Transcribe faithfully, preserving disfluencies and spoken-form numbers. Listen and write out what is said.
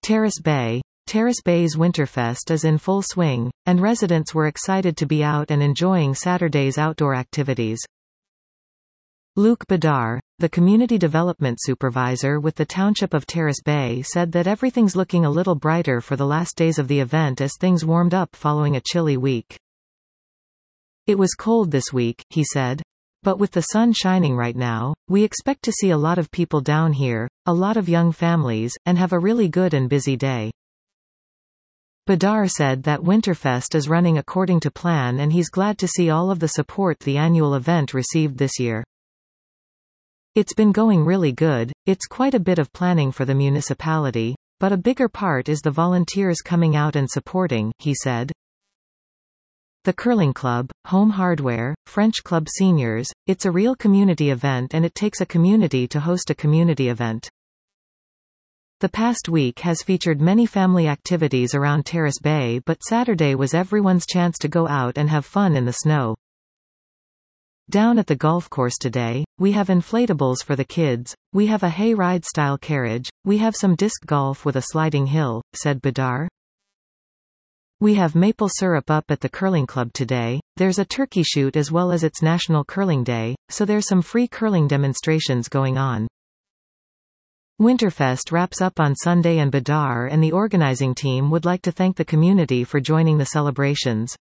Terrace Bay. Terrace Bay's Winterfest is in full swing, and residents were excited to be out and enjoying Saturday's outdoor activities. Luke Badar, the community development supervisor with the township of Terrace Bay, said that everything's looking a little brighter for the last days of the event as things warmed up following a chilly week. It was cold this week, he said. But with the sun shining right now, we expect to see a lot of people down here, a lot of young families, and have a really good and busy day. Badar said that Winterfest is running according to plan and he's glad to see all of the support the annual event received this year. It's been going really good, it's quite a bit of planning for the municipality, but a bigger part is the volunteers coming out and supporting, he said. The Curling Club, Home Hardware, French Club Seniors, it's a real community event and it takes a community to host a community event. The past week has featured many family activities around Terrace Bay, but Saturday was everyone's chance to go out and have fun in the snow. Down at the golf course today, we have inflatables for the kids, we have a hay ride style carriage, we have some disc golf with a sliding hill, said Badar. We have maple syrup up at the Curling Club today, there's a turkey shoot as well as it's National Curling Day, so there's some free curling demonstrations going on. Winterfest wraps up on Sunday and Badar and the organizing team would like to thank the community for joining the celebrations.